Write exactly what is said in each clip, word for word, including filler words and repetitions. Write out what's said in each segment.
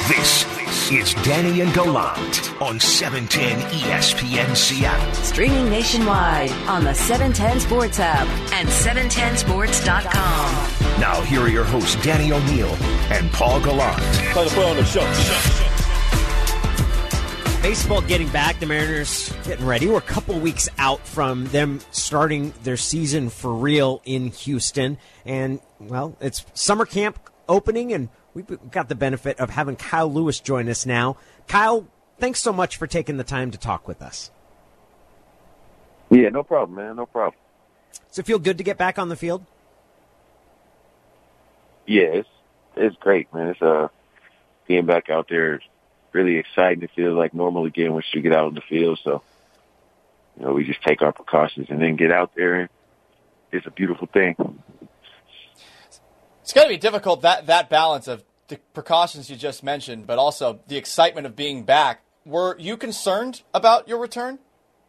This is Danny and Gallant on seven ten E S P N Seattle. Streaming nationwide on the seven ten Sports app and seven ten sports dot com. Now, here are your hosts, Danny O'Neill and Paul Gallant. Play the play on the show. Baseball getting back, the Mariners getting ready. We're a couple weeks out from them starting their season for real in Houston. And, well, it's summer camp opening, and we've got the benefit of having Kyle Lewis join us now. Kyle, thanks so much for taking the time to talk with us. Yeah, no problem, man. No problem. Does it feel good to get back on the field? Yeah, it's it's great, man. It's uh being back out there is really exciting. It feels like normal again once you get out on the field. So, you know, we just take our precautions and then get out there, and it's a beautiful thing. It's got to be difficult, that, that balance of the precautions you just mentioned, but also the excitement of being back. Were you concerned about your return?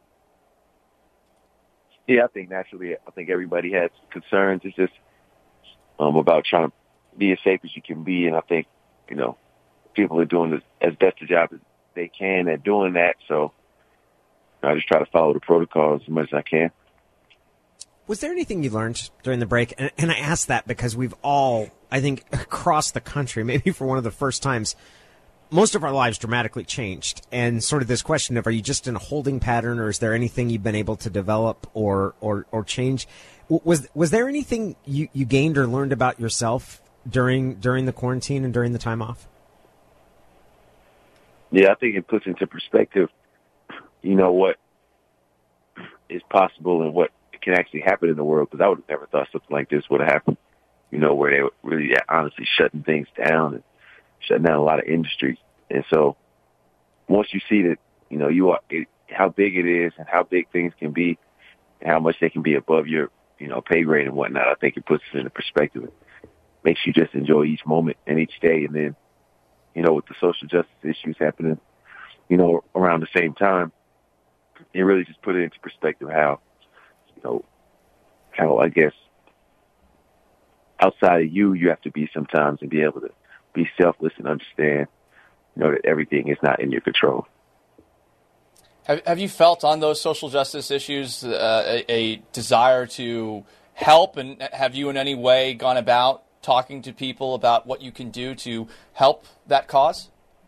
Yeah, I think naturally, I think everybody has concerns. It's just um, about trying to be as safe as you can be, and I think, you know, people are doing as best a job as they can at doing that, so I just try to follow the protocols as much as I can. Was there anything you learned during the break? And, and I ask that because we've all, I think, across the country, maybe for one of the first times, most of our lives dramatically changed. And sort of this question of, are you just in a holding pattern, or is there anything you've been able to develop or or, or change? Was was there anything you, you gained or learned about yourself during during the quarantine and during the time off? Yeah, I think it puts into perspective, you know, what is possible and what can actually happen in the world, because I would have never thought something like this would have happened, you know, where they were really honestly shutting things down and shutting down a lot of industries. And so once you see that, you know, you are, it, how big it is and how big things can be and how much they can be above your, you know, pay grade and whatnot, I think it puts it into perspective. It makes you just enjoy each moment and each day. And then, you know, with the social justice issues happening, you know, around the same time, it really just put it into perspective how, you know, how, I guess, outside of you, you have to be sometimes and be able to be selfless and understand, you know, that everything is not in your control. Have, have you felt on those social justice issues uh, a, a desire to help, and have you in any way gone about talking to people about what you can do to help that cause?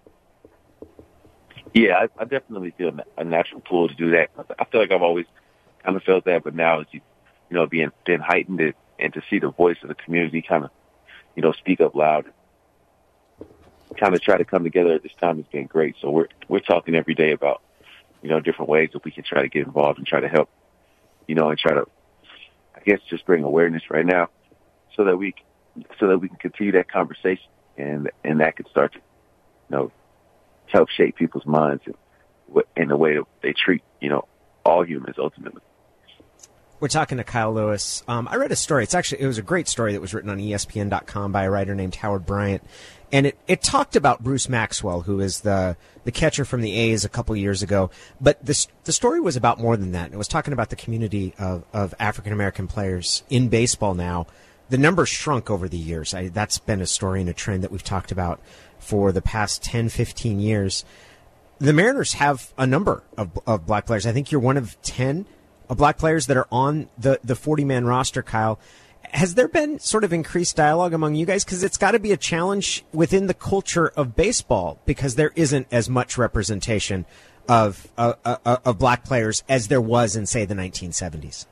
Yeah, I, I definitely feel a natural pull to do that. I feel like I've always kind of felt that, but now it's, you know, being been heightened it, and to see the voice of the community kind of, you know, speak up loud, kind of try to come together at this time has been great. So we're we're talking every day about, you know, different ways that we can try to get involved and try to help, you know, and try to, I guess, just bring awareness right now, so that we so that we can continue that conversation, and and that could start to, you know, help shape people's minds in, in the way that they treat, you know, all humans ultimately. We're talking to Kyle Lewis. Um, I read a story. It's actually, it was a great story that was written on E S P N dot com by a writer named Howard Bryant. And it, it talked about Bruce Maxwell, who is the, the catcher from the A's a couple years ago. But this, the story was about more than that. It was talking about the community of, of African-American players in baseball now. The numbers shrunk over the years. I, that's been a story and a trend that we've talked about for the past ten, fifteen years. The Mariners have a number of, of black players. I think you're one of ten of black players that are on the, the forty-man roster, Kyle. Has there been sort of increased dialogue among you guys? Because it's got to be a challenge within the culture of baseball, because there isn't as much representation of, uh, uh, of black players as there was in, say, the nineteen seventies.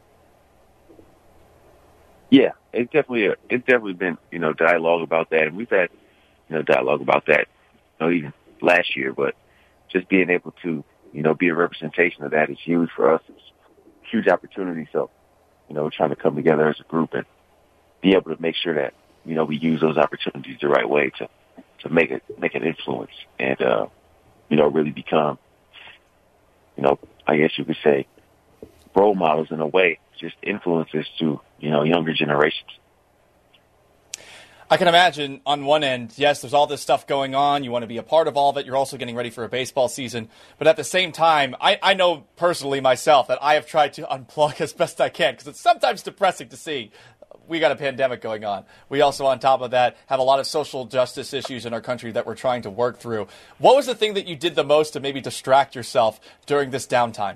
Yeah, it's definitely, a, it's definitely been, you know, dialogue about that. And we've had, you know, dialogue about that, you know, even last year. But just being able to, you know, be a representation of that is huge for us. It's a huge opportunity. So, you know, we're trying to come together as a group and be able to make sure that, you know, we use those opportunities the right way to, to make it, make an influence and, uh, you know, really become, you know, I guess you could say role models in a way, just influences to, you know, younger generations. I can imagine on one end, yes, there's all this stuff going on. You want to be a part of all of it. You're also getting ready for a baseball season. But at the same time, I, I know personally myself that I have tried to unplug as best I can, because it's sometimes depressing to see we got a pandemic going on. We also, on top of that, have a lot of social justice issues in our country that we're trying to work through. What was the thing that you did the most to maybe distract yourself during this downtime?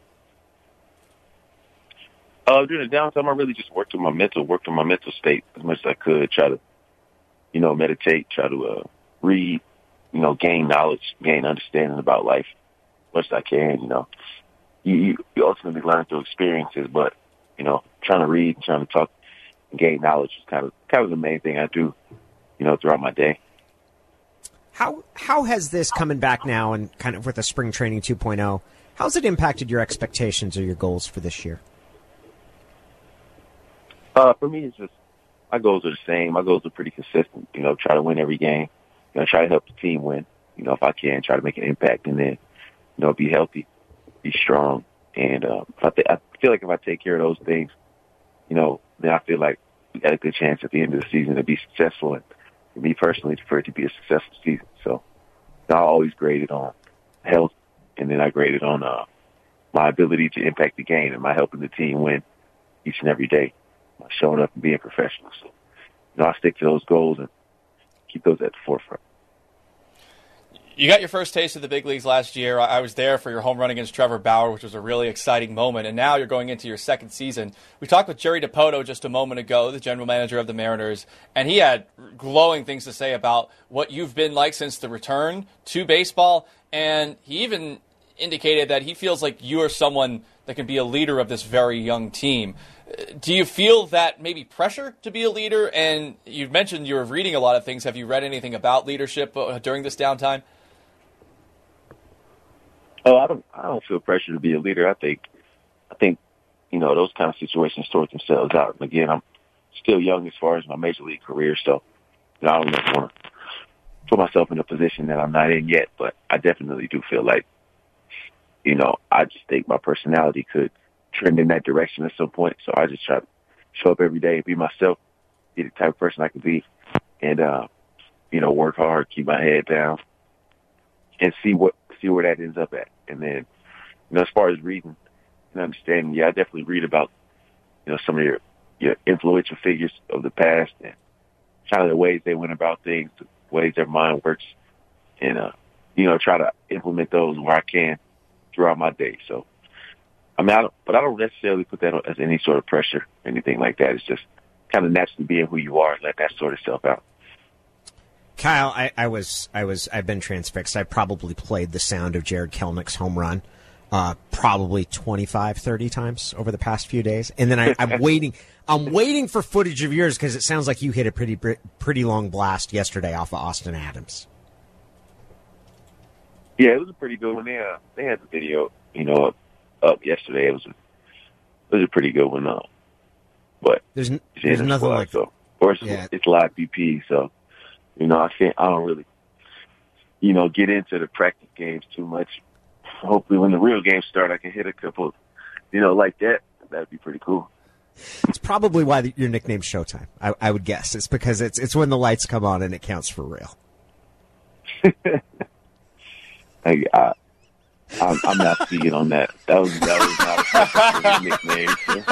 Uh, during the downtime, I really just worked on my mental, worked on my mental state as much as I could. Try to, you know, meditate, try to uh, read, you know, gain knowledge, gain understanding about life as much as I can. You know, you, you ultimately learn through experiences, but you know, trying to read, trying to talk, and gain knowledge is kind of kind of the main thing I do, you know, throughout my day. How how has this coming back now and kind of with a spring training two point oh? How's it impacted your expectations or your goals for this year? Uh, for me, it's just my goals are the same. My goals are pretty consistent. You know, try to win every game. You know, try to help the team win. You know, if I can, try to make an impact, and then, you know, be healthy, be strong, and uh, if I, th- I feel like if I take care of those things, you know, then I feel like we got a good chance at the end of the season to be successful. And for me personally, for it to be a successful season. So I always graded on health, and then I graded on uh, my ability to impact the game and my helping the team win each and every day. Showing up and being professional. So, you know, I stick to those goals and keep those at the forefront. You got your first taste of the big leagues last year. I was there for your home run against Trevor Bauer, which was a really exciting moment. And now you're going into your second season. We talked with Jerry Dipoto just a moment ago, the general manager of the Mariners, and he had glowing things to say about what you've been like since the return to baseball. And he even indicated that he feels like you are someone that can be a leader of this very young team. Do you feel that maybe pressure to be a leader? And you've mentioned you were reading a lot of things. Have you read anything about leadership uh, during this downtime? Oh, I don't. I don't feel pressure to be a leader. I think, I think, you know, those kind of situations sort themselves out. And again, I'm still young as far as my major league career, so you know, I don't want to put myself in a position that I'm not in yet. But I definitely do feel like, you know, I just think my personality could trend in that direction at some point. So I just try to show up every day, be myself, be the type of person I can be, and uh, you know, work hard, keep my head down, and see what see where that ends up at. And then, you know, as far as reading and understanding, yeah, I definitely read about, you know, some of your your influential figures of the past and kind of the ways they went about things, the ways their mind works, and uh, you know, try to implement those where I can throughout my day. So. I mean, I don't, but I don't necessarily put that as any sort of pressure or anything like that. It's just kind of naturally being who you are and let that sort of self out. Kyle, I, I was, I was, I've been transfixed. I probably played the sound of Jared Kelenich's home run uh, probably twenty-five, thirty times over the past few days. And then I, I'm waiting, I'm waiting for footage of yours because it sounds like you hit a pretty, pretty long blast yesterday off of Austin Adams. Yeah, it was a pretty good one. They, uh, they had the video, you know, up. up yesterday. It was a, it was a pretty good one, though. But there's, n- there's nothing squad, like so. Of course, yeah. It's live B P, so you know I can't. I don't really, you know, get into the practice games too much. Hopefully, when the real games start, I can hit a couple, you know, like that. That'd be pretty cool. It's probably why the, your nickname's Showtime. I, I would guess it's because it's it's when the lights come on and it counts for real. I, I, I'm, I'm not speaking on that. That was that was not a nickname.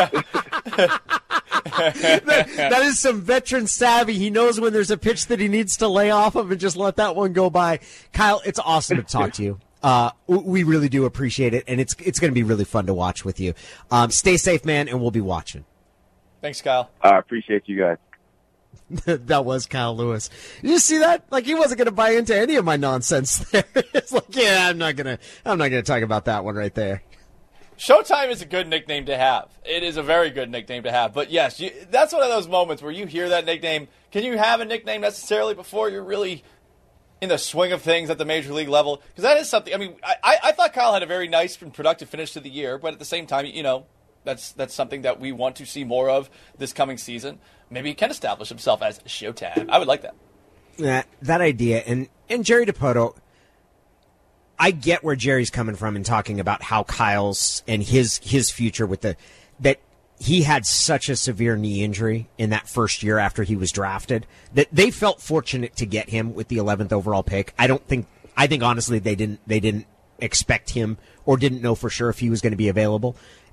that, that is some veteran savvy. He knows when there's a pitch that he needs to lay off of and just let that one go by. Kyle, it's awesome to talk to you. Uh, we really do appreciate it, and it's it's going to be really fun to watch with you. Um, stay safe, man, and we'll be watching. Thanks, Kyle. I appreciate you guys. That was Kyle Lewis. Did you see that? Like, he wasn't going to buy into any of my nonsense there. It's like, yeah, I'm not going to, I'm not going to talk about that one right there. Showtime is a good nickname to have. It is a very good nickname to have. But yes, you, that's one of those moments where you hear that nickname. Can you have a nickname necessarily before you're really in the swing of things at the major league level? Because that is something, I mean, I, I thought Kyle had a very nice and productive finish to the year, but at the same time, you know, that's that's something that we want to see more of this coming season. Maybe he can establish himself as Showtime. I would like that. That, that idea. And, and Jerry Dipoto, I get where Jerry's coming from in talking about how Kyle's and his his future with the that he had such a severe knee injury in that first year after he was drafted that they felt fortunate to get him with the eleventh overall pick. I don't think I think honestly they didn't they didn't expect him or didn't know for sure if he was going to be available.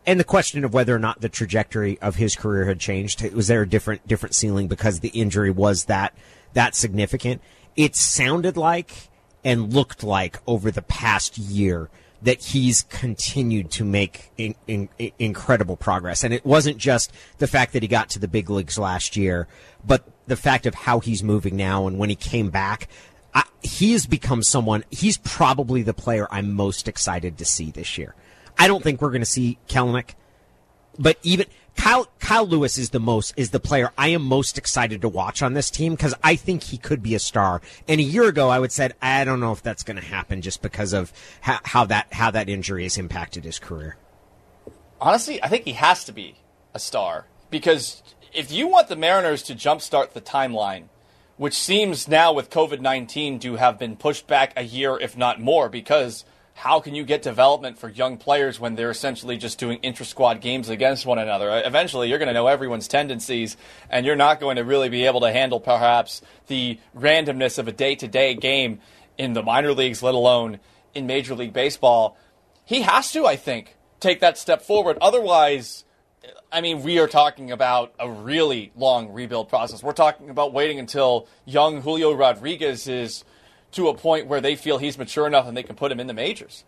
and the question of whether or not the trajectory of his career had changed. Was there a different different ceiling because the injury was that that significant? It sounded like and looked like over the past year that he's continued to make in, in, in incredible progress. And it wasn't just the fact that he got to the big leagues last year, but the fact of how he's moving now. And when he came back, I, he has become someone, he's probably the player I'm most excited to see this year. I don't think we're going to see Kelenic, but even Kyle, Kyle Lewis is the most, is the player I am most excited to watch on this team because I think he could be a star. And a year ago, I would said, I don't know if that's going to happen just because of how, how that, how that injury has impacted his career. Honestly, I think he has to be a star because if you want the Mariners to jumpstart the timeline, which seems now with covid nineteen to have been pushed back a year, if not more, because how can you get development for young players when they're essentially just doing intra-squad games against one another? Eventually, you're going to know everyone's tendencies, and you're not going to really be able to handle perhaps the randomness of a day-to-day game in the minor leagues, let alone in Major League Baseball. He has to, I think, take that step forward. Otherwise, I mean, we are talking about a really long rebuild process. We're talking about waiting until young Julio Rodriguez is to a point where they feel he's mature enough and they can put him in the majors.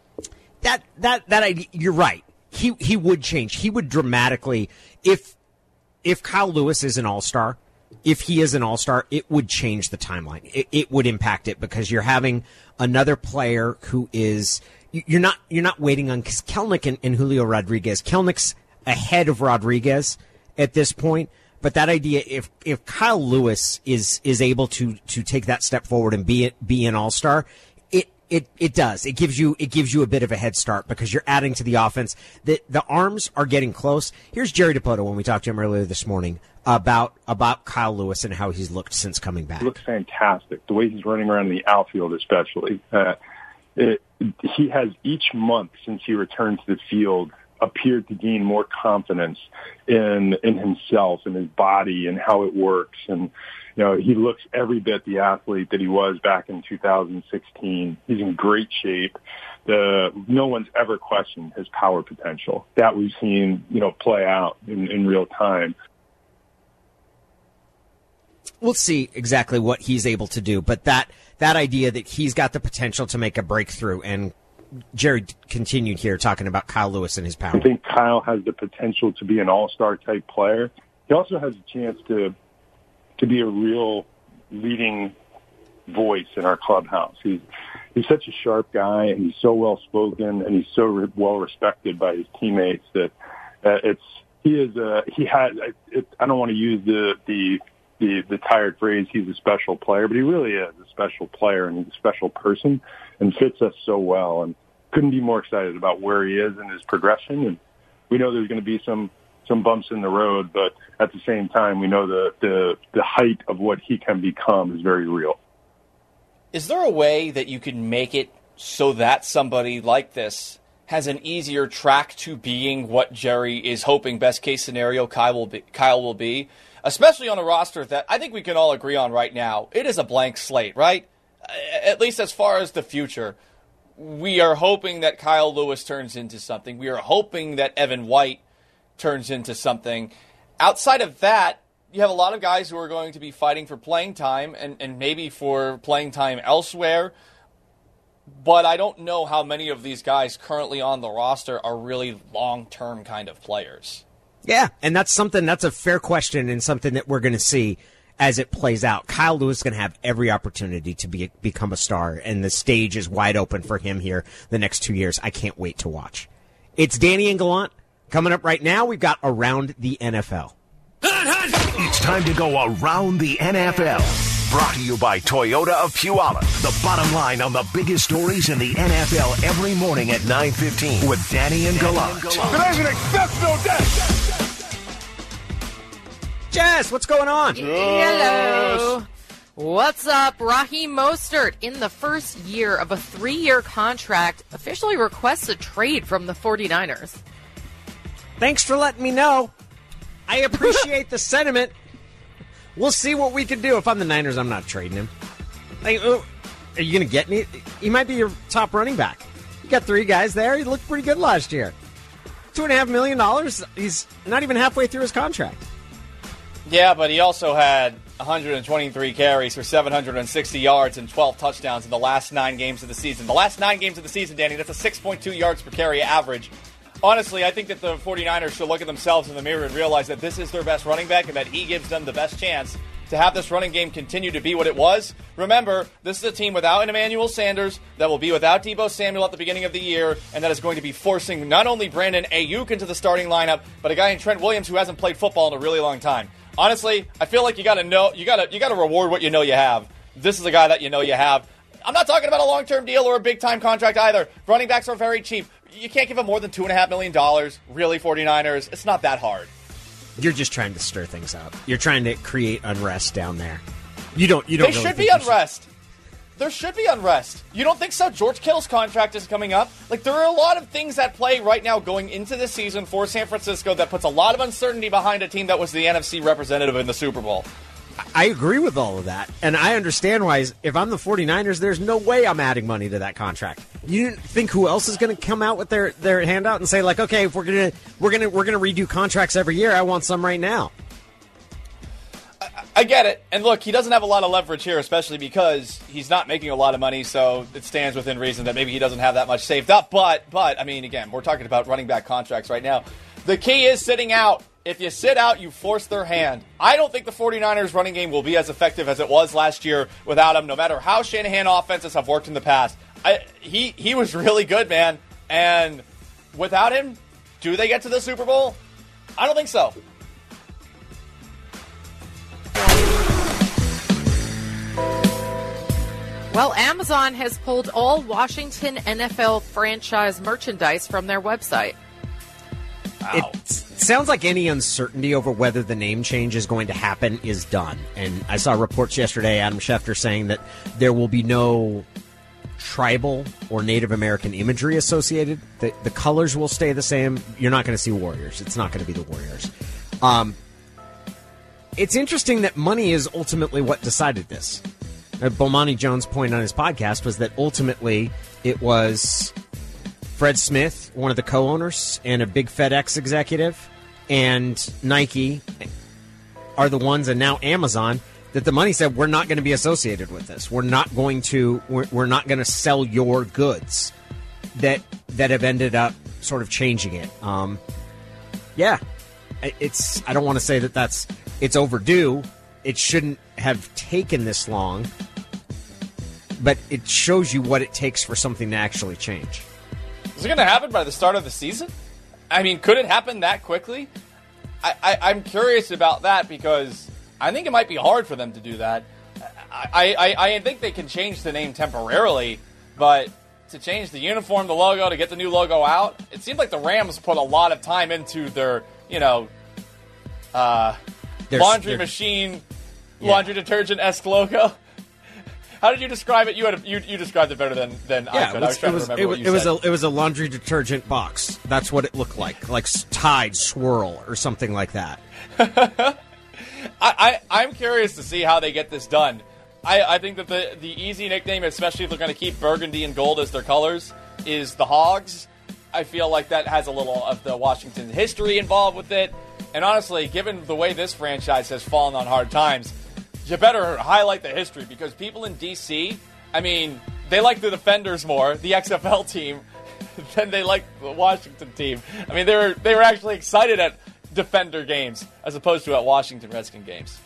That that that idea, you're right. He he would change. He would dramatically if if Kyle Lewis is an all-star, if he is an all-star, it would change the timeline. It, it would impact it because you're having another player who is you're not you're not waiting on because Kelenic and, and Julio Rodriguez. Kelenic's ahead of Rodriguez at this point. But that idea, if if Kyle Lewis is is able to to take that step forward and be be an all-star, it it it does. It gives you it gives you a bit of a head start because you're adding to the offense. The the arms are getting close. Here's Jerry Dipoto when we talked to him earlier this morning about about Kyle Lewis and how he's looked since coming back. He looks fantastic. The way he's running around in the outfield, especially, uh, it, he has each month since he returned to the field appeared to gain more confidence in in himself and his body and how it works. And, you know, he looks every bit the athlete that he was back in two thousand sixteen. He's in great shape. The, no one's ever questioned his power potential. That we've seen, you know, play out in, in real time. We'll see exactly what he's able to do, but that, that idea that he's got the potential to make a breakthrough, and Jerry continued here talking about Kyle Lewis and his power. I think Kyle has the potential to be an all-star type player. He also has a chance to to be a real leading voice in our clubhouse. He's he's such a sharp guy, and he's so well spoken, and he's so re- well respected by his teammates that uh, it's he is a, he has. It, I don't want to use the the the the tired phrase. He's a special player, but he really is a special player, and he's a special person, and fits us so well. And couldn't be more excited about where he is in his progression. And we know there's going to be some, some bumps in the road, but at the same time, we know the, the, the height of what he can become is very real. Is there a way that you can make it so that somebody like this has an easier track to being what Jerry is hoping best case scenario Kyle will be, Kyle will be, especially on a roster that I think we can all agree on right now? It is a blank slate, right? At least as far as the future. We are hoping that Kyle Lewis turns into something. We are hoping that Evan White turns into something. Outside of that, you have a lot of guys who are going to be fighting for playing time and, and maybe for playing time elsewhere. But I don't know how many of these guys currently on the roster are really long-term kind of players. Yeah, and that's something, that's a fair question and something that we're going to see as it plays out. Kyle Lewis is going to have every opportunity to be become a star, and the stage is wide open for him here the next two years. I can't wait to watch. It's Danny and Gallant. Coming up right now, we've got Around the N F L. It's time to go around the N F L. Brought to you by Toyota of Puyallup. The bottom line on the biggest stories in the N F L every morning at nine fifteen with Danny and Gallant. Today's an exceptional day. Jess, what's going on? Hello. What's up? Raheem Mostert, in the first year of a three-year contract, officially requests a trade from the 49ers. Thanks for letting me know. I appreciate the sentiment. We'll see what we can do. If I'm the Niners, I'm not trading him. Like, oh, are you going to get me? He might be your top running back. You got three guys there. He looked pretty good last year. Two and a half million dollars? He's not even halfway through his contract. Yeah, but he also had one hundred twenty-three carries for seven hundred sixty yards and twelve touchdowns in the last nine games of the season. The last nine games of the season, Danny, that's a six point two yards per carry average. Honestly, I think that the 49ers should look at themselves in the mirror and realize that this is their best running back and that he gives them the best chance to have this running game continue to be what it was. Remember, this is a team without an Emmanuel Sanders, that will be without Deebo Samuel at the beginning of the year, and that is going to be forcing not only Brandon Ayuk into the starting lineup, but a guy in Trent Williams who hasn't played football in a really long time. Honestly, I feel like you got to know, you got to you got to reward what you know you have. This is a guy that you know you have. I'm not talking about a long-term deal or a big-time contract either. Running backs are very cheap. You can't give him more than two point five million dollars. Really, 49ers? It's not that hard. You're just trying to stir things up. You're trying to create unrest down there. You don't. You don't. There really should be unrest. Should. There should be unrest. You don't think so? George Kittle's contract is coming up. Like, there are a lot of things at play right now going into this season for San Francisco that puts a lot of uncertainty behind a team that was the N F C representative in the Super Bowl. I agree with all of that, and I understand why. If I'm the 49ers, there's no way I'm adding money to that contract. You didn't think who else is going to come out with their, their handout and say, like, okay, if we're gonna we're gonna we're gonna redo contracts every year, I want some right now. I, I get it, and look, he doesn't have a lot of leverage here, especially because he's not making a lot of money, so it stands within reason that maybe he doesn't have that much saved up. But but I mean, again, we're talking about running back contracts right now. The key is sitting out. If you sit out, you force their hand. I don't think the 49ers running game will be as effective as it was last year without him, no matter how Shanahan offenses have worked in the past. I, he, he was really good, man. And without him, do they get to the Super Bowl? I don't think so. Well, Amazon has pulled all Washington N F L franchise merchandise from their website. Wow. It sounds like any uncertainty over whether the name change is going to happen is done. And I saw reports yesterday, Adam Schefter saying that there will be no tribal or Native American imagery associated. The, the colors will stay the same. You're not going to see Warriors. It's not going to be the Warriors. Um, it's interesting that money is ultimately what decided this. Uh, Bomani Jones' point on his podcast was that ultimately it was Fred Smith, one of the co-owners, and a big FedEx executive, and Nike are the ones, and now Amazon, that the money said, we're not going to be associated with this. We're not going to, we're, we're not going to sell your goods that that have ended up sort of changing it. Um, yeah, it's, I don't want to say that that's, it's overdue. It shouldn't have taken this long, but it shows you what it takes for something to actually change. Is it going to happen by the start of the season? I mean, could it happen that quickly? I, I, I'm curious about that because I think it might be hard for them to do that. I, I, I think they can change the name temporarily, but to change the uniform, the logo, to get the new logo out, it seemed like the Rams put a lot of time into their, you know, uh, There's, laundry machine, yeah. laundry detergent-esque logo. How did you describe it? You had a, you, you described it better than, than yeah, I could. I was trying was, to remember it, what you it was said. A, it was a laundry detergent box. That's what it looked like, like Tide Swirl or something like that. I, I, I'm curious to see how they get this done. I, I think that the, the easy nickname, especially if they're going to keep burgundy and gold as their colors, is the Hogs. I feel like that has a little of the Washington history involved with it. And honestly, given the way this franchise has fallen on hard times, you better highlight the history because people in D C, I mean, they like the Defenders more, the X F L team, than they like the Washington team. I mean, they were they were actually excited at Defender games as opposed to at Washington Redskin games.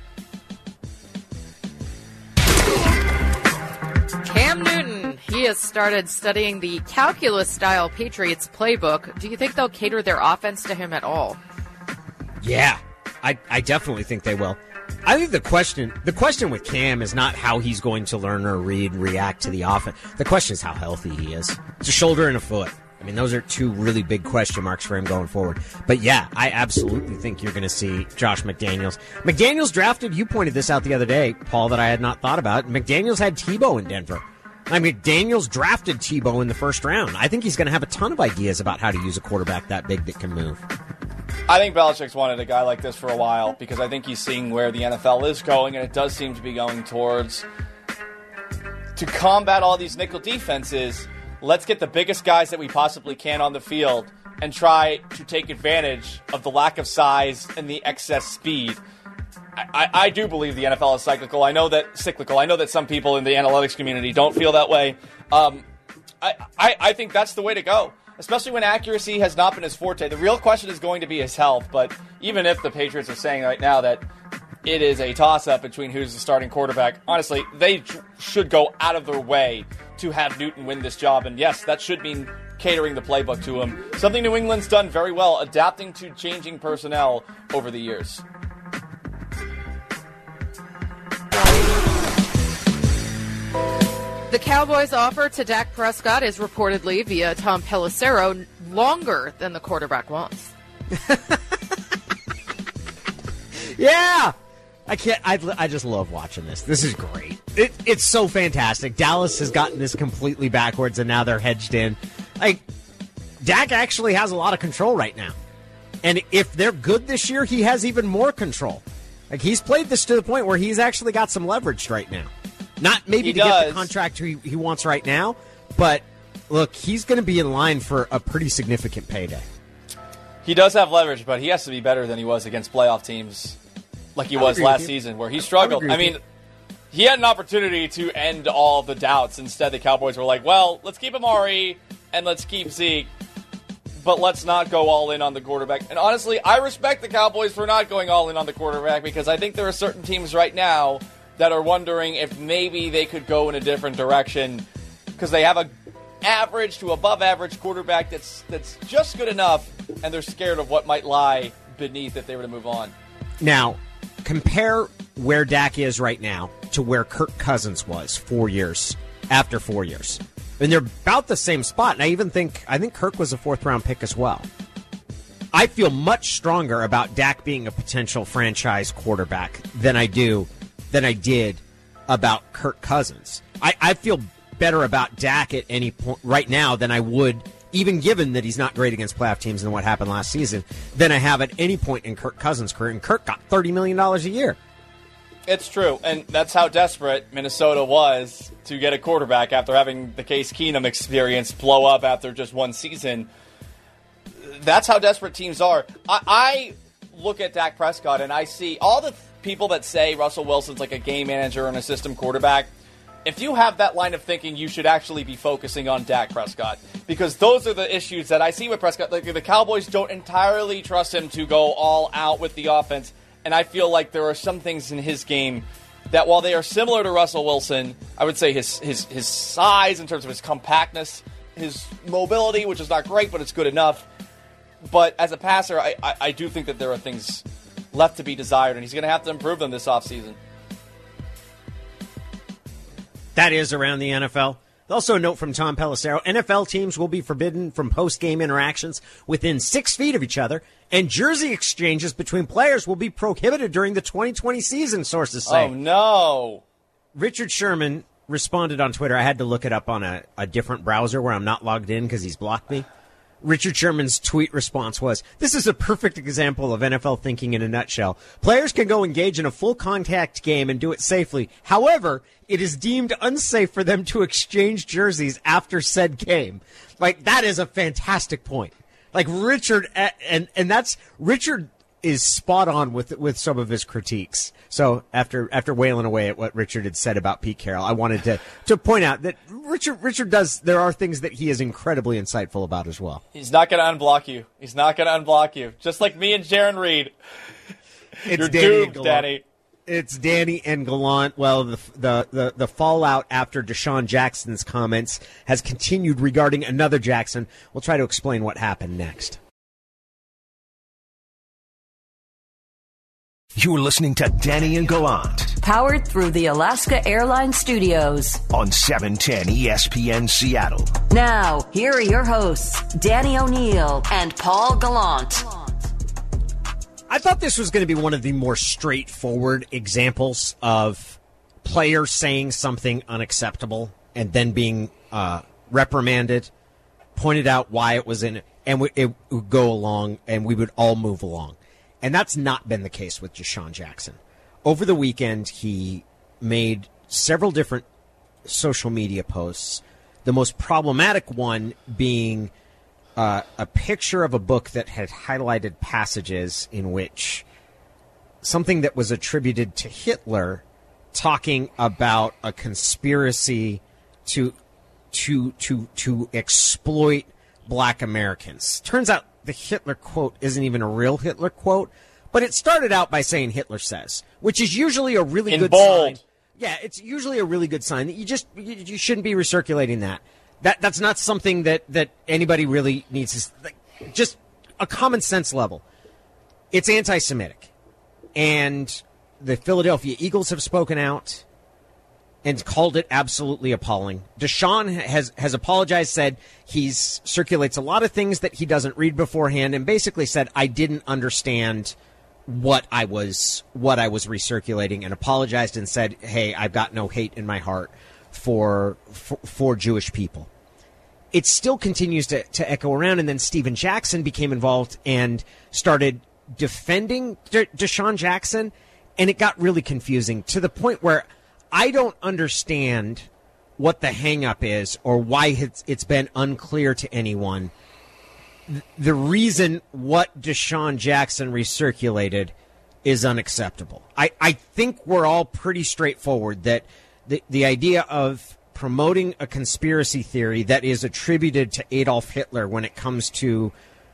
Cam Newton, he has started studying the calculus-style Patriots playbook. Do you think they'll cater their offense to him at all? Yeah, I, I definitely think they will. I think the question the question with Cam is not how he's going to learn or read, react to the offense. The question is how healthy he is. It's a shoulder and a foot. I mean, those are two really big question marks for him going forward. But yeah, I absolutely think you're going to see Josh McDaniels. McDaniels drafted, you pointed this out the other day, Paul, that I had not thought about. McDaniels had Tebow in Denver. I mean, McDaniels drafted Tebow in the first round. I think he's going to have a ton of ideas about how to use a quarterback that big that can move. I think Belichick's wanted a guy like this for a while because I think he's seeing where the N F L is going, and it does seem to be going towards, to combat all these nickel defenses, let's get the biggest guys that we possibly can on the field and try to take advantage of the lack of size and the excess speed. I, I, I do believe the N F L is cyclical. I know that cyclical. I know that some people in the analytics community don't feel that way. Um, I, I, I think that's the way to go, especially when accuracy has not been his forte. The real question is going to be his health, but even if the Patriots are saying right now that it is a toss-up between who's the starting quarterback, honestly, they should go out of their way to have Newton win this job, and yes, that should mean catering the playbook to him. Something New England's done very well, adapting to changing personnel over the years. The Cowboys' offer to Dak Prescott is reportedly, via Tom Pelissero, longer than the quarterback wants. Yeah! I can't. I, I just love watching this. This is great. It, it's so fantastic. Dallas has gotten this completely backwards, and now they're hedged in. Like, Dak actually has a lot of control right now. And if they're good this year, he has even more control. Like, he's played this to the point where he's actually got some leverage right now. Not maybe he to does. get the contract he, he wants right now, but look, he's going to be in line for a pretty significant payday. He does have leverage, but he has to be better than he was against playoff teams like he was last season, where he struggled. I, I mean, he had an opportunity to end all of the doubts. Instead, the Cowboys were like, well, let's keep Amari and let's keep Zeke, but let's not go all in on the quarterback. And honestly, I respect the Cowboys for not going all in on the quarterback, because I think there are certain teams right now that are wondering if maybe they could go in a different direction because they have a average to above average quarterback that's that's just good enough, and they're scared of what might lie beneath if they were to move on. Now, compare where Dak is right now to where Kirk Cousins was four years after four years. And they're about the same spot. And I even think I think Kirk was a fourth round pick as well. I feel much stronger about Dak being a potential franchise quarterback than I do than I did about Kirk Cousins. I, I feel better about Dak at any point right now than I would, even given that he's not great against playoff teams and what happened last season, than I have at any point in Kirk Cousins' career. And Kirk got thirty million dollars a year. It's true, and that's how desperate Minnesota was to get a quarterback after having the Case Keenum experience blow up after just one season. That's how desperate teams are. I, I look at Dak Prescott, and I see all the people that say Russell Wilson's like a game manager and a system quarterback. If you have that line of thinking, you should actually be focusing on Dak Prescott, because those are the issues that I see with Prescott. Like, the Cowboys don't entirely trust him to go all out with the offense, and I feel like there are some things in his game that, while they are similar to Russell Wilson, I would say his his his size in terms of his compactness, his mobility, which is not great, but it's good enough. But as a passer, I, I, I do think that there are things left to be desired, and he's going to have to improve them this offseason. That is around the N F L. Also a note from Tom Pelissero, N F L teams will be forbidden from post-game interactions within six feet of each other, and jersey exchanges between players will be prohibited during the twenty twenty season, sources say. Oh, no. Richard Sherman responded on Twitter. I had to look it up on a, a different browser where I'm not logged in because he's blocked me. Richard Sherman's tweet response was, "This is a perfect example of N F L thinking in a nutshell. Players can go engage in a full contact game and do it safely. However, it is deemed unsafe for them to exchange jerseys after said game." Like, that is a fantastic point. Like, Richard, and and that's, Richard is spot on with with some of his critiques. So after after wailing away at what Richard had said about Pete Carroll, I wanted to to point out that Richard Richard does, there are things that he is incredibly insightful about as well. He's not going to unblock you. He's not going to unblock you. Just like me and Jaron Reed. It's You're Danny doomed, Danny. It's Danny and Gallant. Well, the, the the the fallout after Deshaun Jackson's comments has continued regarding another Jackson. We'll try to explain what happened next. You're listening to Danny and Gallant. Powered through the Alaska Airlines Studios. On seven ten E S P N Seattle. Now, here are your hosts, Danny O'Neill and Paul Gallant. I thought this was going to be one of the more straightforward examples of players saying something unacceptable and then being uh, reprimanded, pointed out why it was in it, and we, it would go along, and we would all move along. And that's not been the case with Deshaun Jackson. Over the weekend, he made several different social media posts, the most problematic one being uh, a picture of a book that had highlighted passages in which something that was attributed to Hitler talking about a conspiracy to to to to exploit black Americans. Turns out the Hitler quote isn't even a real Hitler quote, but it started out by saying Hitler says, which is usually a really in good bold. sign. Yeah, it's usually a really good sign that you just you, you shouldn't be recirculating that. That that's not something that, that anybody really needs to, like, just a common sense level. It's anti-Semitic. And the Philadelphia Eagles have spoken out and called it absolutely appalling. Deshaun has, has apologized, said he circulates a lot of things that he doesn't read beforehand, and basically said, I didn't understand what I was what I was recirculating, and apologized and said, hey, I've got no hate in my heart for for, for Jewish people. It still continues to, to echo around, and then Steven Jackson became involved and started defending De- Deshaun Jackson, and it got really confusing to the point where I don't understand what the hang-up is or why it's, it's been unclear to anyone. The reason what Deshaun Jackson recirculated is unacceptable. I, I think we're all pretty straightforward that the, the idea of promoting a conspiracy theory that is attributed to Adolf Hitler when it comes to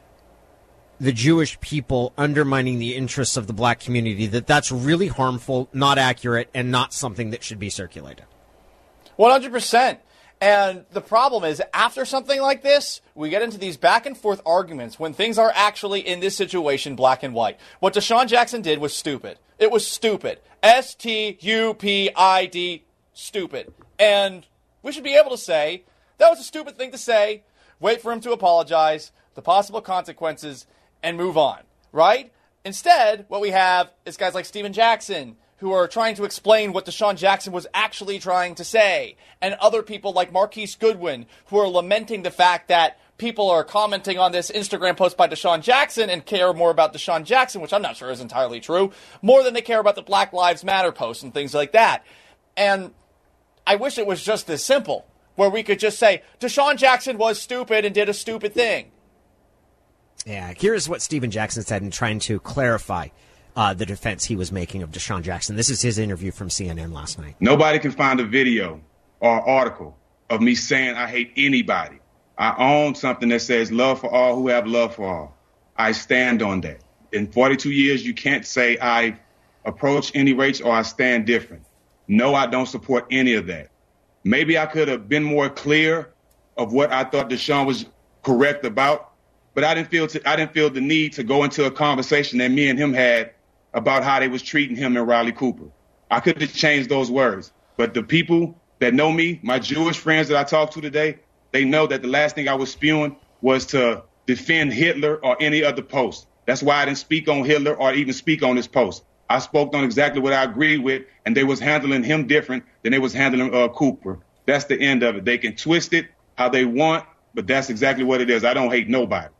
the Jewish people undermining the interests of the black community, that that's really harmful, not accurate, and not something that should be circulated. one hundred percent. And the problem is, after something like this, we get into these back and forth arguments when things are actually, in this situation, black and white. What Deshaun Jackson did was stupid. It was stupid. S T U P I D, stupid. And we should be able to say, that was a stupid thing to say, wait for him to apologize, the possible consequences, and move on, right? Instead, what we have is guys like Steven Jackson, who are trying to explain what Deshaun Jackson was actually trying to say, and other people like Marquise Goodwin, who are lamenting the fact that people are commenting on this Instagram post by Deshaun Jackson and care more about Deshaun Jackson, which I'm not sure is entirely true, more than they care about the Black Lives Matter posts and things like that. And I wish it was just this simple, where we could just say, Deshaun Jackson was stupid and did a stupid thing. Yeah, here's what Steven Jackson said in trying to clarify uh, the defense he was making of Deshaun Jackson. This is his interview from C N N last night. Nobody can find a video or article of me saying I hate anybody. I own something that says love for all who have love for all. I stand on that. In forty-two years, you can't say I approach any race or I stand different. No, I don't support any of that. Maybe I could have been more clear of what I thought Deshaun was correct about, but I didn't feel to, I didn't feel the need to go into a conversation that me and him had about how they was treating him and Riley Cooper. I could have changed those words, but the people that know me, my Jewish friends that I talked to today, they know that the last thing I was spewing was to defend Hitler or any other post. That's why I didn't speak on Hitler or even speak on this post. I spoke on exactly what I agreed with, and they was handling him different than they was handling uh, Cooper. That's the end of it. They can twist it how they want, but that's exactly what it is. I don't hate nobody.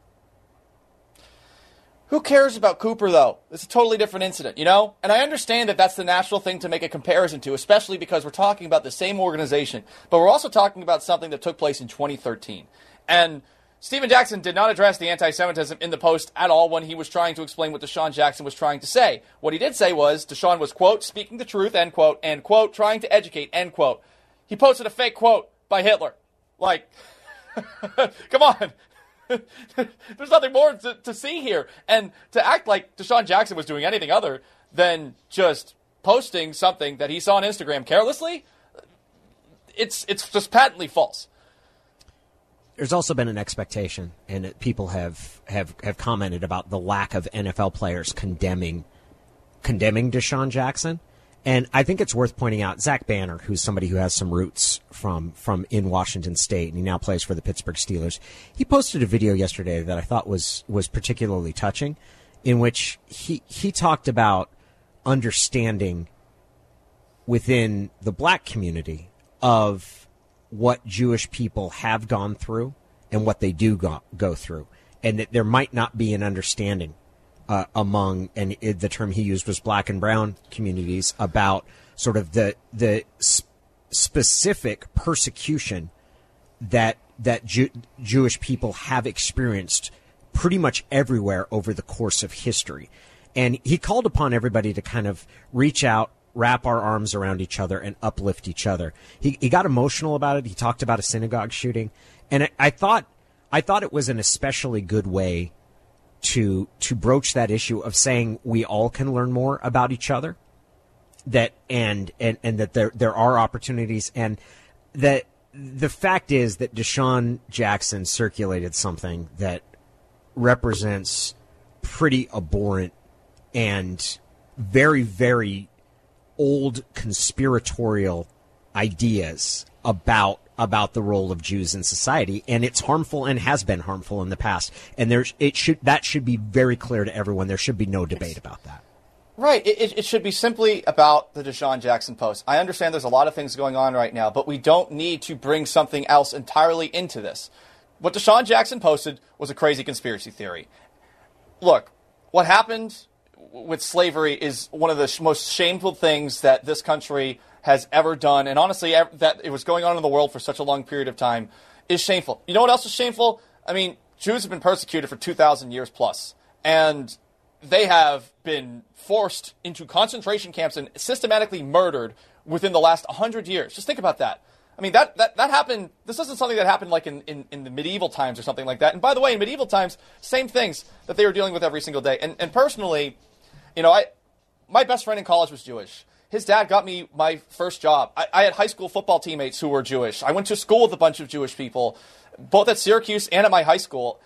Who cares about Cooper, though? It's a totally different incident, you know? And I understand that that's the natural thing to make a comparison to, especially because we're talking about the same organization. But we're also talking about something that took place in twenty thirteen. And Steven Jackson did not address the anti-Semitism in the post at all when he was trying to explain what Deshaun Jackson was trying to say. What he did say was Deshaun was, quote, speaking the truth, end quote, and, quote, trying to educate, end quote. He posted a fake quote by Hitler. Like, come on. There's nothing more to, to see here. And to act like Deshaun Jackson was doing anything other than just posting something that he saw on Instagram carelessly, it's it's just patently false. There's also been an expectation, and people have, have, have commented about the lack of N F L players condemning condemning Deshaun Jackson. And I think it's worth pointing out Zach Banner, who's somebody who has some roots from, from in Washington State, and he now plays for the Pittsburgh Steelers. He posted a video yesterday that I thought was, was particularly touching, in which he, he talked about understanding within the black community of what Jewish people have gone through and what they do go, go through, and that there might not be an understanding Uh, among, and it, the term he used was black and brown communities, about sort of the the sp- specific persecution that that Jew- Jewish people have experienced pretty much everywhere over the course of history. And he called upon everybody to kind of reach out, wrap our arms around each other, and uplift each other. He, he got emotional about it. He talked about a synagogue shooting. And I, I thought I thought it was an especially good way to to broach that issue of saying we all can learn more about each other, that and and, and that there there are opportunities, and that the fact is that Deshaun Jackson circulated something that represents pretty abhorrent and very, very old conspiratorial ideas about about the role of Jews in society, and it's harmful and has been harmful in the past. And there's it should that should be very clear to everyone. There should be no debate about that. Right. It, it should be simply about the Deshaun Jackson post. I understand there's a lot of things going on right now, but we don't need to bring something else entirely into this. What Deshaun Jackson posted was a crazy conspiracy theory. Look, what happened with slavery is one of the sh- most shameful things that this country has ever done. And honestly, ev- that it was going on in the world for such a long period of time is shameful. You know what else is shameful? I mean, Jews have been persecuted for two thousand years plus, and they have been forced into concentration camps and systematically murdered within the last one hundred years. Just think about that. I mean, that, that, that happened, this isn't something that happened like in, in, in the medieval times or something like that. And by the way, in medieval times, same things that they were dealing with every single day. And, and personally, you know, I my best friend in college was Jewish. His dad got me my first job. I, I had high school football teammates who were Jewish. I went to school with a bunch of Jewish people, both at Syracuse and at my high school.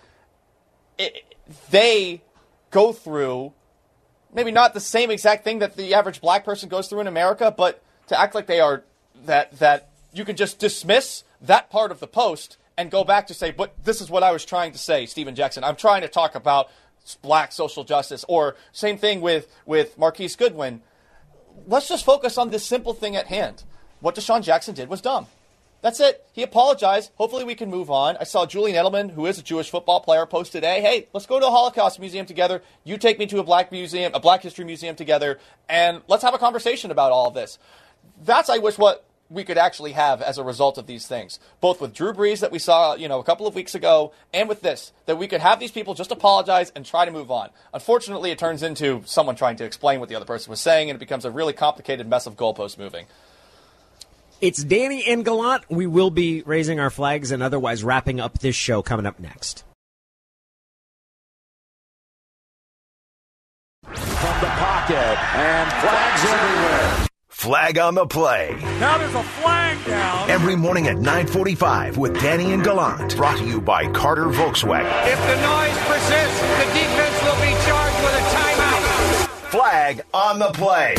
It, they go through maybe not the same exact thing that the average black person goes through in America, but to act like they are that that you can just dismiss that part of the post and go back to say, but this is what I was trying to say, Stephen Jackson. I'm trying to talk about black social justice. Or same thing with, with Marquise Goodwin. Let's just focus on this simple thing at hand. What Deshaun Jackson did was dumb. That's it. He apologized. Hopefully we can move on. I saw Julian Edelman, who is a Jewish football player, post today, hey, let's go to a Holocaust museum together. You take me to a black museum, a black history museum together, and let's have a conversation about all of this. That's, I wish, what we could actually have as a result of these things, both with Drew Brees that we saw, you know, a couple of weeks ago, and with this, that we could have these people just apologize and try to move on. Unfortunately, it turns into someone trying to explain what the other person was saying, and it becomes a really complicated mess of goalpost moving. It's Danny and Gallant. We will be raising our flags and otherwise wrapping up this show coming up next. From the pocket, and flags everywhere. Flag on the play. Now there's a flag down. Every morning at nine forty-five with Danny and Gallant. Brought to you by Carter Volkswagen. If the noise persists, the defense will be charged with a timeout. Flag on the play.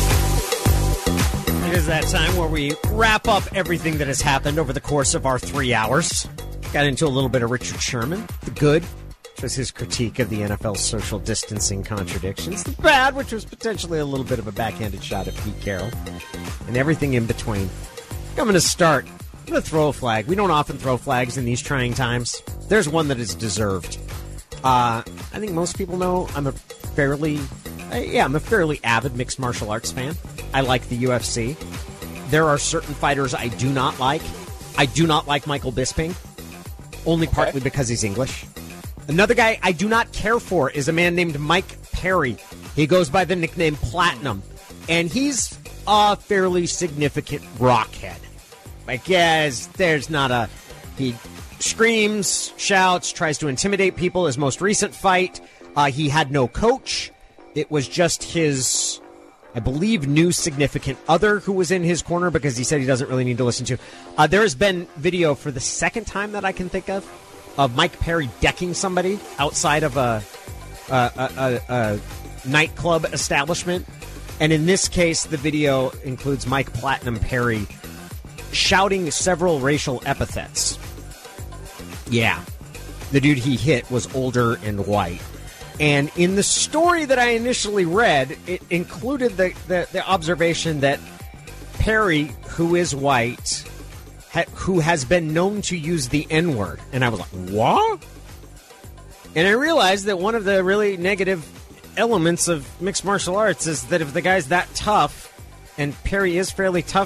It is that time where we wrap up everything that has happened over the course of our three hours. Got into a little bit of Richard Sherman, the good, which was his critique of the N F L's social distancing contradictions. The bad, which was potentially a little bit of a backhanded shot at Pete Carroll. And everything in between. I'm going to start. I'm going to throw a flag. We don't often throw flags in these trying times. There's one that is deserved. Uh, I think most people know I'm a fairly... Uh, yeah, I'm a fairly avid mixed martial arts fan. I like the U F C. There are certain fighters I do not like. I do not like Michael Bisping, only okay. partly because he's English. Another guy I do not care for is a man named Mike Perry. He goes by the nickname Platinum, and he's a fairly significant rockhead. Like, yes, there's not a... He screams, shouts, tries to intimidate people. His most recent fight, uh, he had no coach. It was just his, I believe, new significant other who was in his corner because he said he doesn't really need to listen to. Uh, there has been video for the second time that I can think of of Mike Perry decking somebody outside of a, a, a, a, a nightclub establishment. And in this case, the video includes Mike Platinum Perry shouting several racial epithets. Yeah, the dude he hit was older and white. And in the story that I initially read, it included the, the, the observation that Perry, who is white, ha, who has been known to use the N-word. And I was like, what? And I realized that one of the really negative elements of mixed martial arts is that if the guy's that tough, and Perry is fairly tough,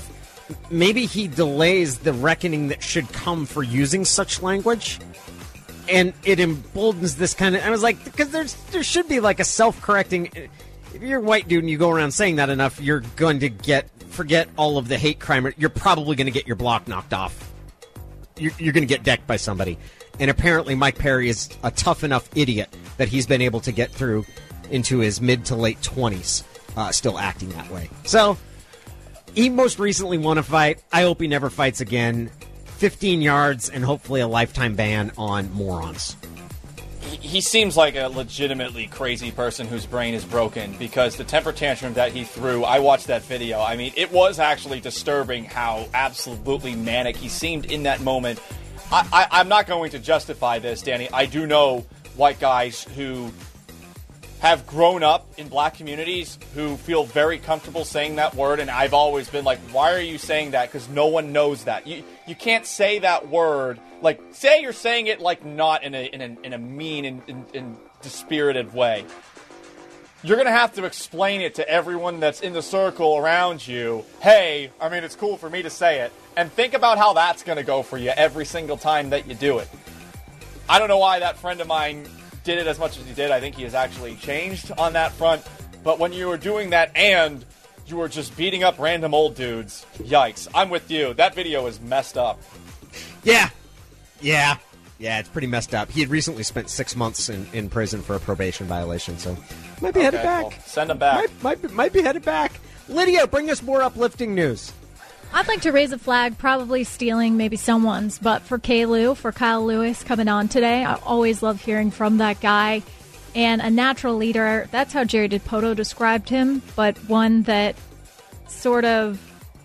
maybe he delays the reckoning that should come for using such language, and it emboldens this kind of. I was like, because there's there should be like a self-correcting. If you're a white dude and you go around saying that enough, you're going to get forget all of the hate crime. You're probably going to get your block knocked off. You're, you're going to get decked by somebody. And apparently Mike Perry is a tough enough idiot that he's been able to get through into his mid to late twenties, uh, still acting that way. So he most recently won a fight. I hope he never fights again. fifteen yards and hopefully a lifetime ban on morons. He seems like a legitimately crazy person whose brain is broken, because the temper tantrum that he threw, I watched that video. I mean, it was actually disturbing how absolutely manic he seemed in that moment. I, I, I'm not going to justify this, Danny. I do know white guys who have grown up in black communities who feel very comfortable saying that word, and I've always been like, why are you saying that? Because no one knows that. You you can't say that word. Like, say you're saying it like not in a in a, in a mean and in, in dispirited way. You're going to have to explain it to everyone that's in the circle around you. Hey, I mean, it's cool for me to say it. And think about how that's going to go for you every single time that you do it. I don't know why that friend of mine did it as much as he did. I think he has actually changed on that front. But when you were doing that and you were just beating up random old dudes, yikes. I'm with you. That video is messed up. Yeah. Yeah. Yeah, it's pretty messed up. He had recently spent six months in, in prison for a probation violation, so might be okay, headed back. Well, send him back. Might, might, be, might be headed back. Lydia, bring us more uplifting news. I'd like to raise a flag, probably stealing maybe someone's, but for K-Lou, for Kyle Lewis coming on today. I always love hearing from that guy. And a natural leader, that's how Jerry DiPoto described him, but one that sort of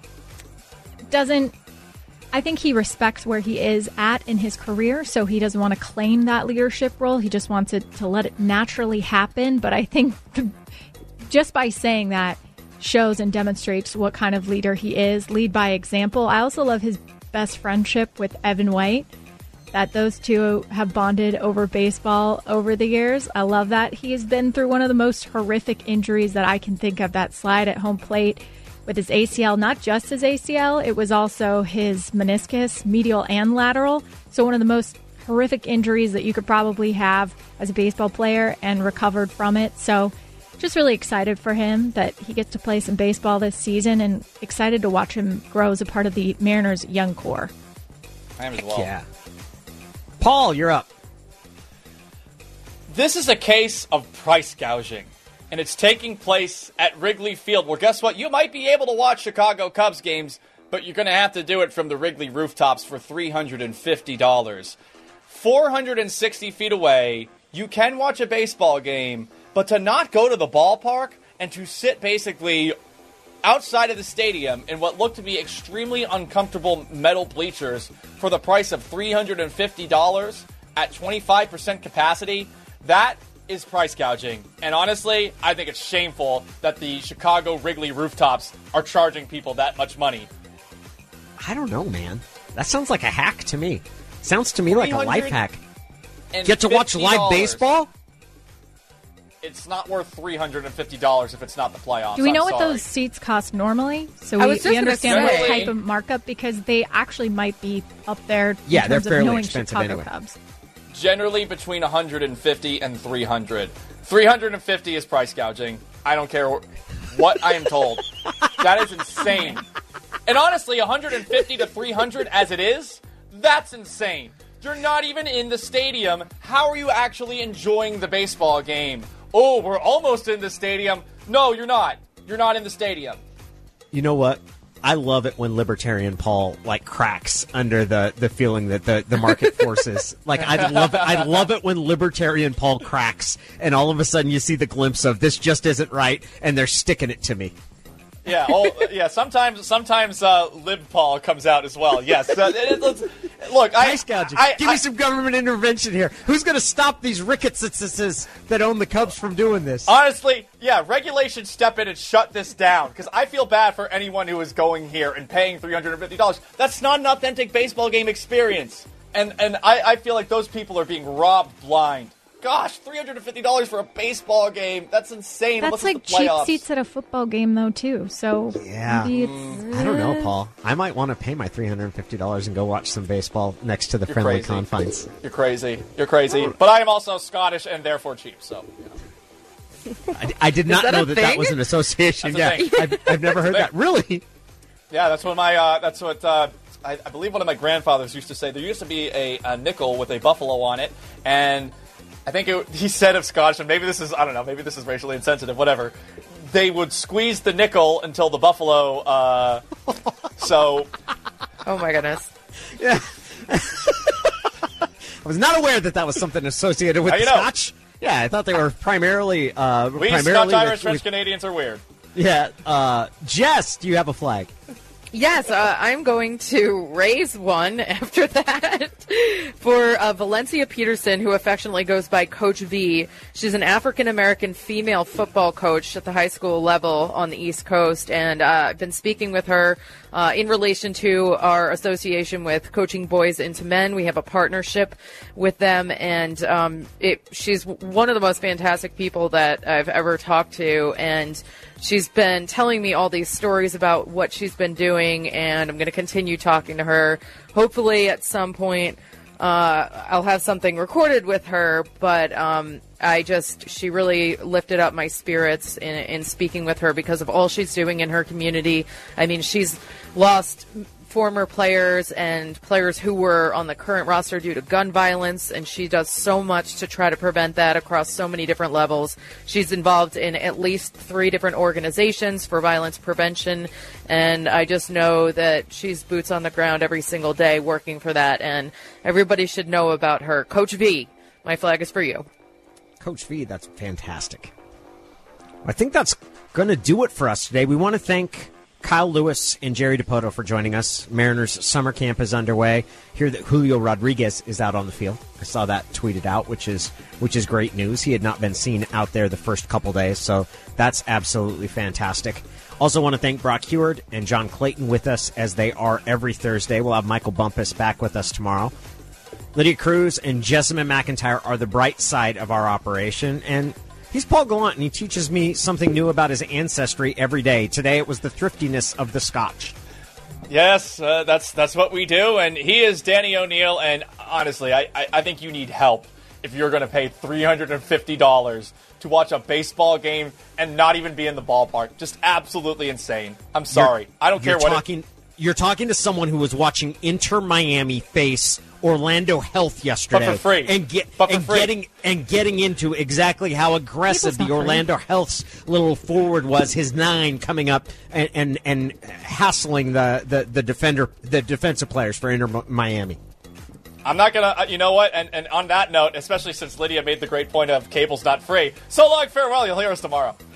doesn't, I think he respects where he is at in his career, so he doesn't want to claim that leadership role. He just wants it to let it naturally happen. But I think just by saying that shows and demonstrates what kind of leader he is. Lead by example. I also love his best friendship with Evan White, that those two have bonded over baseball over the years. I love that. He has been through one of the most horrific injuries that I can think of, that slide at home plate with his A C L, not just his A C L, it was also his meniscus, medial and lateral. So one of the most horrific injuries that you could probably have as a baseball player, and recovered from it. So just really excited for him that he gets to play some baseball this season, and excited to watch him grow as a part of the Mariners' young core. I am as well. Yeah. Paul, you're up. This is a case of price gouging, and it's taking place at Wrigley Field. Well, guess what? You might be able to watch Chicago Cubs games, but you're going to have to do it from the Wrigley rooftops for three hundred fifty dollars. four hundred sixty feet away, you can watch a baseball game, but to not go to the ballpark and to sit basically outside of the stadium in what looked to be extremely uncomfortable metal bleachers for the price of three hundred fifty dollars at twenty-five percent capacity, that is price gouging. And honestly, I think it's shameful that the Chicago Wrigley rooftops are charging people that much money. I don't know, man. That sounds like a hack to me. Sounds to me like a life hack. Get to watch live baseball? It's not worth three hundred fifty dollars if it's not the playoffs. Do we know I'm what sorry. those seats cost normally? So I we, was just we gonna understand say- what type of markup, because they actually might be up there in Yeah, they're terms of fairly knowing expensive Chicago anyway. Cubs. Generally between one hundred fifty and three hundred. three hundred fifty is price gouging. I don't care what I am told. That is insane. And honestly, one hundred fifty to three hundred as it is, that's insane. You're not even in the stadium. How are you actually enjoying the baseball game? Oh, we're almost in the stadium. No, you're not. You're not in the stadium. You know what? I love it when Libertarian Paul like cracks under the, the feeling that the, the market forces. Like I love it. I love it when Libertarian Paul cracks, and all of a sudden you see the glimpse of this just isn't right, and they're sticking it to me. Yeah, oh, yeah. Sometimes, sometimes uh, Lib Paul comes out as well. Yes. Uh, it, let's, look, I, Price gouging. I, Give I, me some government intervention here. Who's going to stop these rickettsises that own the Cubs from doing this? Honestly, yeah, regulation step in and shut this down, because I feel bad for anyone who is going here and paying three hundred fifty dollars. That's not an authentic baseball game experience. And and I, I feel like those people are being robbed blind. gosh, three hundred fifty dollars for a baseball game. That's insane. That's Unless like it's the cheap playoffs. seats at a football game, though, too. So Yeah. maybe it's, I don't know, Paul. I might want to pay my three hundred fifty dollars and go watch some baseball next to the You're friendly crazy. confines. You're crazy. You're crazy. But I am also Scottish and therefore cheap, so. You know. I, I did not that know a that that thing? was an association. Yeah, That's a thing. I've, I've never heard That's a that. Really? Yeah, that's what my uh, that's what uh, I, I believe one of my grandfathers used to say. There used to be a, a nickel with a buffalo on it, and I think it, he said of Scottish, and maybe this is I don't know, maybe this is racially insensitive, whatever. They would squeeze the nickel until the buffalo. Uh, so, Oh my goodness. Yeah. I was not aware that that was something associated with How you know? Scotch. Yeah, I thought they were primarily uh, we primarily Scotch, Irish, with, French with- Canadians are weird. Yeah, uh, Jess, do you have a flag? Yes, uh, I'm going to raise one after that for uh, Valencia Peterson, who affectionately goes by Coach V. She's an African-American female football coach at the high school level on the East Coast, and uh, I've been speaking with her uh, in relation to our association with Coaching Boys into Men. We have a partnership with them, and um, it, she's one of the most fantastic people that I've ever talked to, and she's been telling me all these stories about what she's been doing, and I'm going to continue talking to her. Hopefully at some point uh, I'll have something recorded with her, but um, I just, she really lifted up my spirits in, in speaking with her because of all she's doing in her community. I mean, she's lost former players and players who were on the current roster due to gun violence, and she does so much to try to prevent that across so many different levels. She's involved in at least three different organizations for violence prevention, and I just know that she's boots on the ground every single day working for that, and everybody should know about her. Coach V, my flag is for you. Coach V, that's fantastic. I think that's going to do it for us today. We want to thank Kyle Lewis and Jerry DiPoto for joining us. Mariners summer camp is underway. Hear that Julio Rodriguez is out on the field. I saw that tweeted out, which is which is great news. He had not been seen out there the first couple days, so that's absolutely fantastic. Also want to thank Brock Heward and John Clayton with us as they are every Thursday. We'll have Michael Bumpus back with us tomorrow. Lydia Cruz and Jessamine McIntyre are the bright side of our operation, and he's Paul Gallant, and he teaches me something new about his ancestry every day. Today it was the thriftiness of the Scotch. Yes, uh, that's that's what we do, and he is Danny O'Neill, and honestly, I, I, I think you need help if you're going to pay three hundred fifty dollars to watch a baseball game and not even be in the ballpark. Just absolutely insane. I'm sorry. You're, I don't care you're what talking, it, You're talking to someone who was watching Inter Miami face Orlando Health yesterday, but for free, and get but for and free. getting and getting into exactly how aggressive the Orlando free. Health's little forward was. His nine coming up and and, and hassling the, the, the defender, the defensive players for Inter Miami. I'm not gonna, uh, you know what? And and on that note, especially since Lydia made the great point of cable's not free. So long, farewell. You'll hear us tomorrow.